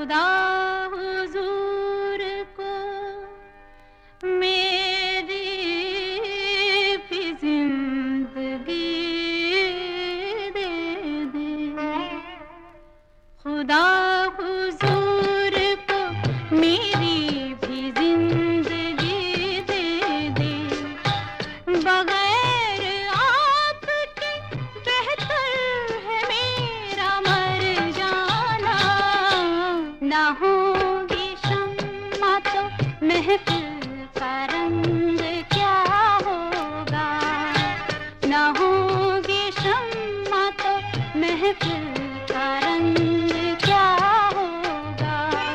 खुदा हुजूर को मेरी भी जिंदगी दे दे। खुदा हुजूर को मेरी भी जिंदगी दे दे। बगैर आपके बेहतर है मेरा मर जाना। ना होगी शम्मा तो महफिल का रंग क्या होगा। ना होगी शम्मा तो महफिल का रंग क्या होगा।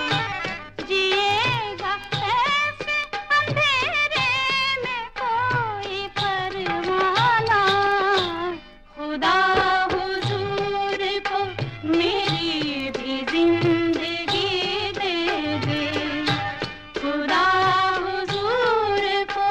जिएगा ऐसे अंधेरे में कोई परवाना। खुदा हुजूर को मेरी भी जिंदगी दे दे। खुदा हुजूर को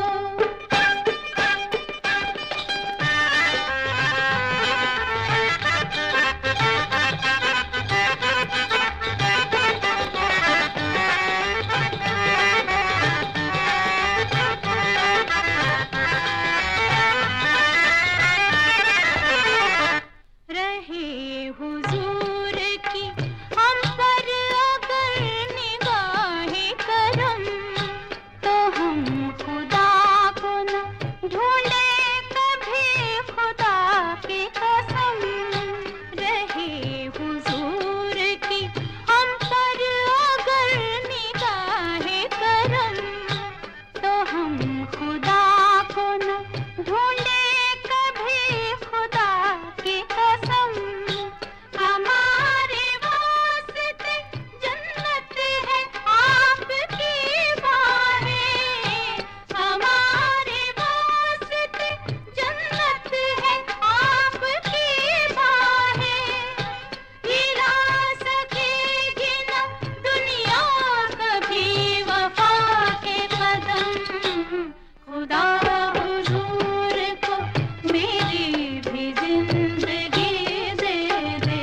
रहे हुजूर की हम पर अगर निगाहे करम। तो हम खुदा को न ढूंढे कभी खुदा की कसम। रहे हुजूर की हम पर अगर निगाहे करम। तो हम खुदा को न ढूंढे कभी खुदा की कसम। हमारे वास्ते जन्नत है आपकी बाहें। हमारे वास्ते जन्नत है आपकी बाहें। हिला सकेगी न दुनिया कभी वफा के कदम। खुदा हुजूर को मेरी भी जिंदगी दे दे।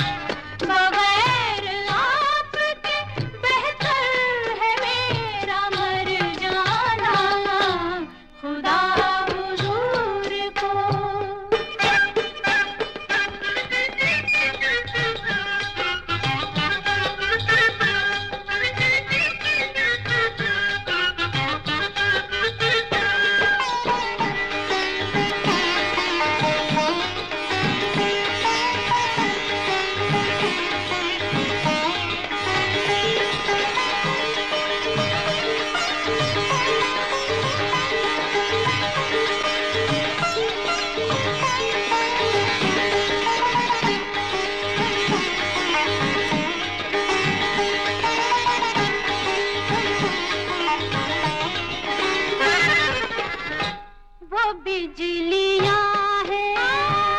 बगैर आपके बेहतर है मेरा मर जाना। खुदा हुजूर को वो बिजलियां हैं।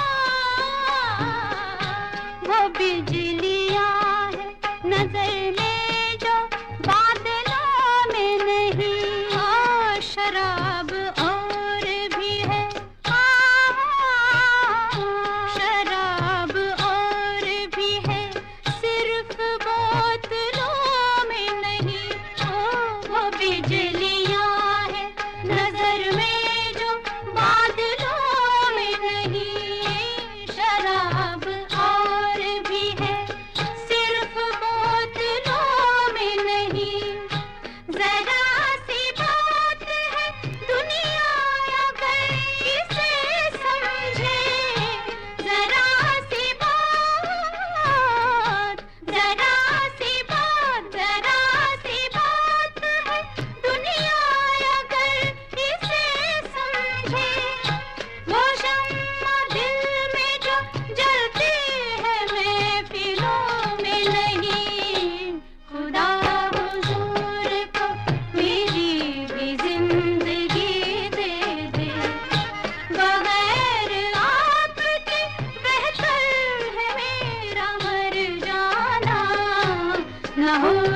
वो बिजलियां हैं नजर में जो बादलों में नहीं। और शराब और भी है। शराब और भी है सिर्फ बोतलों में नहीं। वो बिजलियां हैं नजर में जो बादलों में नहीं। शराब और भी है सिर्फ बोतलों में नहीं। जरा सी बात है दुनिया अगर इसे समझे। जरा सी बात, जरा सी बात, जरा सी बात है दुनिया अगर इसे समझे। वो शम्मा दिल में जो जलती है महफिलों में नहीं। खुदा हुजूर को मेरी भी जिंदगी दे दे। बगैर आपके बेहतर है मेरा मर जाना। ना हो